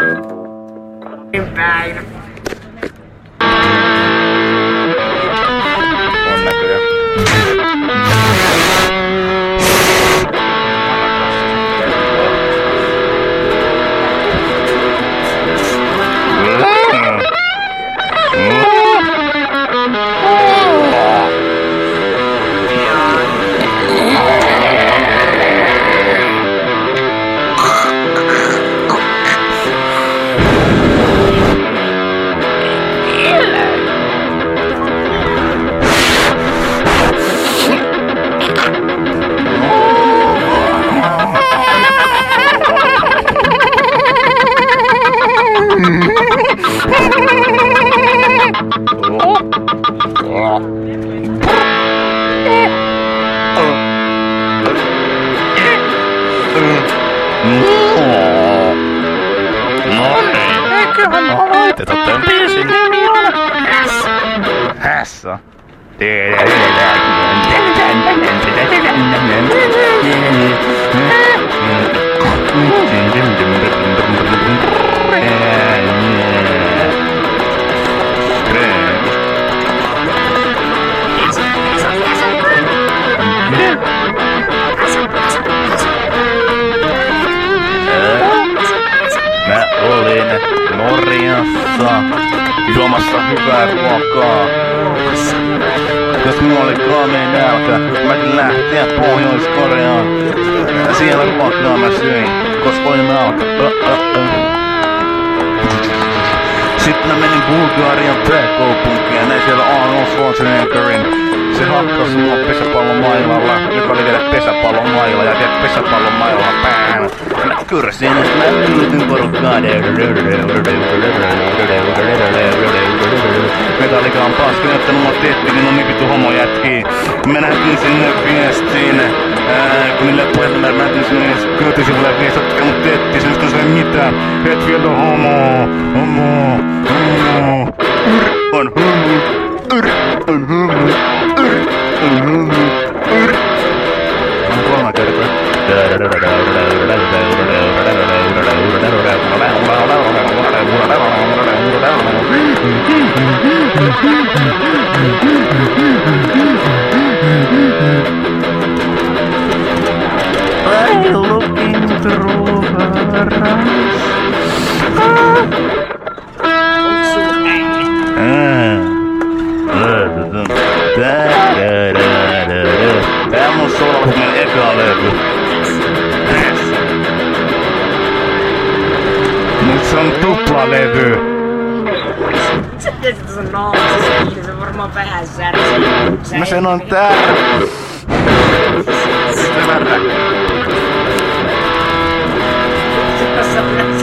Päin. On näköjään. Eiköhän aloiteta tämän biisin nimi on Hässä. Mä olin Norjassa juomassa hyvää ruokaa. Jos mulla oli kaameen nälkä, mä pidin lähteä Pohjois-Koreaan. Siellä ruokaa mä söin, koska oli nälkä. Sitten mä menin Bulgarian pääkaupunkiin ja näin siellä Arnold Schwarzeneggerin. Se hakkas mua pesäpallomailalla, joka oli vielä pesäpallomailla ja vielä pesäpallomailalla päällä. Kyrsin, että mä ylityn porukkaan. Metallica on paski näyttänyt mua tettiin, niin on niin vittu homojätkiä. Mä näytin sinne viestiin, kun niille pojat mä näytin sinne kotisivuille viestiin, ottakaa mun tettiin, se ei ole mitään. Et vielä homo. On kolme kertaa. I looking through her Tää on mun Solmumen eka levy. Nyt se on tuplalevy. Se on noolassa, se on varmaan vähän särsi. Mä sanon täällä. Mitä värrä? Tässä on